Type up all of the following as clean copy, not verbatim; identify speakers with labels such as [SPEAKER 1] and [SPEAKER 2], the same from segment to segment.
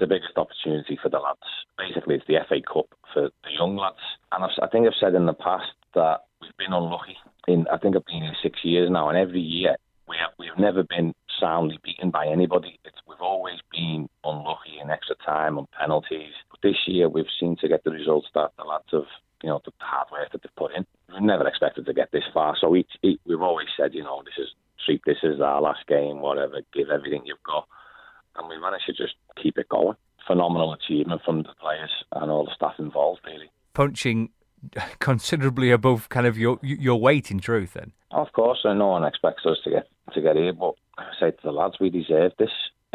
[SPEAKER 1] the biggest opportunity for the lads. Basically, it's the FA Cup for the young lads. And I think I've said in the past that we've been unlucky. I think I've been here 6 years now, and every year we've never been soundly beaten by anybody. We've always been unlucky in extra time and penalties. But this year we've seemed to get the results that the lads have, the hard work that they've put in. We've never expected to get this far. So we've always said, treat this as our last game, whatever, give everything you've got. And we managed to just keep it going. Phenomenal achievement from the players and all the staff involved, really.
[SPEAKER 2] Punching considerably above kind of your weight, in truth, then.
[SPEAKER 1] Of course, and no one expects us to get here, but I say to the lads, we deserve this.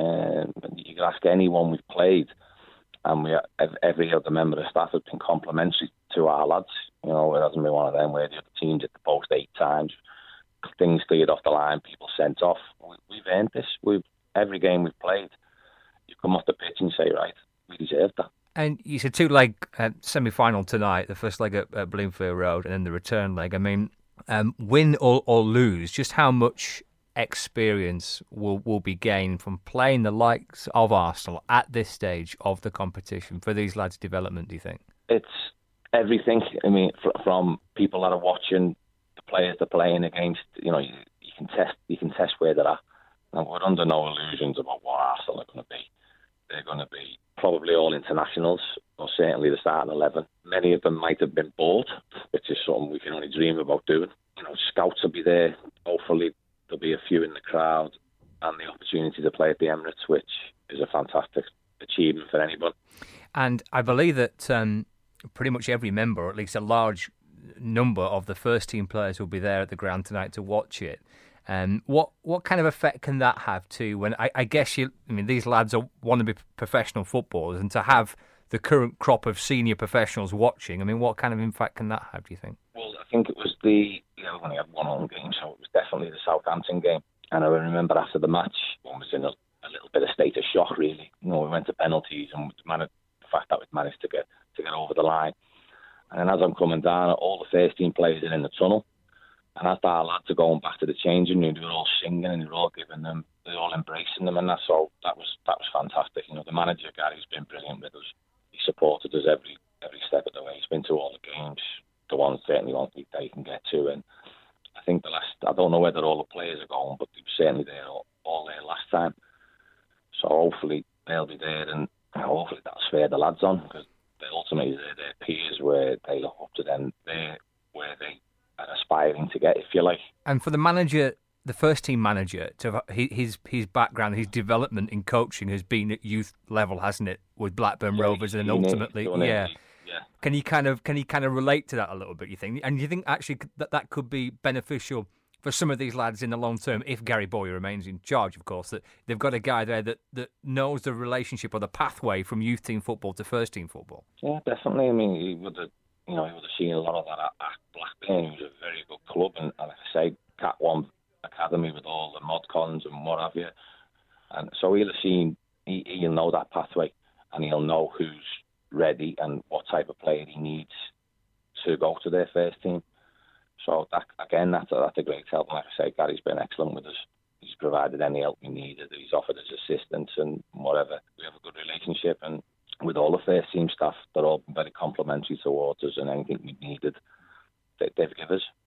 [SPEAKER 1] You can ask anyone we've played, and every other member of staff has been complimentary to our lads. It hasn't been one of them where the other teams hit the post 8 times, things cleared off the line, people sent off. We've earned this. Every game we've played, you come off the pitch and say, right, we deserve that.
[SPEAKER 2] And you said 2-leg semi-final tonight, the first leg at Bloomfield Road and then the return leg. I mean, win or lose, just how much experience will be gained from playing the likes of Arsenal at this stage of the competition for these lads' development, do you think?
[SPEAKER 1] It's everything. I mean, from people that are watching, the players they're playing against, you can test where they're at. And we're under no illusions about what Arsenal are going to be. They're going to be probably all internationals, or certainly the starting 11. Many of them might have been bought, which is something we can only dream about doing. Scouts will be there. Hopefully there'll be a few in the crowd, and the opportunity to play at the Emirates, which is a fantastic achievement for anyone. And
[SPEAKER 2] I believe that pretty much every member, or at least a large number of the first team players, will be there at the ground tonight to watch it. What kind of effect can that have too? When I guess these lads want to be professional footballers, and to have the current crop of senior professionals watching, what kind of impact can that have, do you think?
[SPEAKER 1] Well, I think it was we only had one home game, so it was definitely the Southampton game. And I remember after the match, one was in a little bit of state of shock, really. We went to penalties, and the fact that we'd managed to get over the line. And then as I'm coming down, all the first team players are in the tunnel. And as our lads are going back to the changing room, they were all singing and they were all they're all embracing them, and that was fantastic. The manager, Gary's been brilliant with us. He supported us every step of the way. He's been to all the games, the ones certainly that he can get to. And I think I don't know whether all the players are going, but they were certainly there all there last time. So hopefully they'll be there, and hopefully that'll spur the lads on, because ultimately they're their peers, where they look up to them. They're where they are aspiring to get, if you like.
[SPEAKER 2] And for the manager, the first team manager, to his background, his development in coaching has been at youth level, hasn't it, with Blackburn Rovers, and ultimately, yeah. Can you kind of relate to that a little bit, you think? And you think actually that could be beneficial for some of these lads in the long term, if Gary Bowyer remains in charge, of course, that they've got a guy there that knows the relationship or the pathway from youth team football to first team football?
[SPEAKER 1] Yeah, definitely. He would have seen a lot of that at Blackburn. It was a very good club, and like I say, Cat 1 Academy with all the mod cons and what have you. And so he'll know that pathway, and he'll know who's ready and what type of player he needs to go to their first team. So that's a great help. And like I say, Gary's been excellent with us. He's provided any help we needed. He's offered us assistance and whatever. We have a good relationship, and with all the first team staff, they're all very complimentary towards us, and anything we needed, they've given us.